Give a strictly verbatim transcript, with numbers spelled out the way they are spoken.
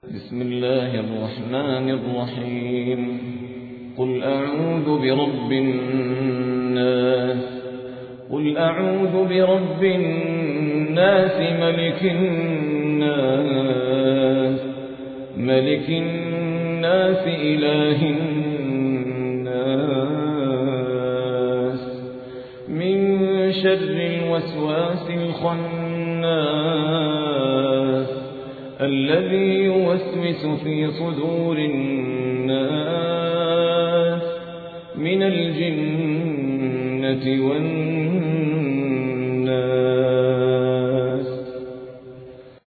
بسم الله الرحمن الرحيم قل أعوذ برب الناس قل أعوذ برب الناس ملك الناس ملك الناس إله الناس من شر الوسواس الخناس الذي يوسوس في صدور الناس من الجنة والناس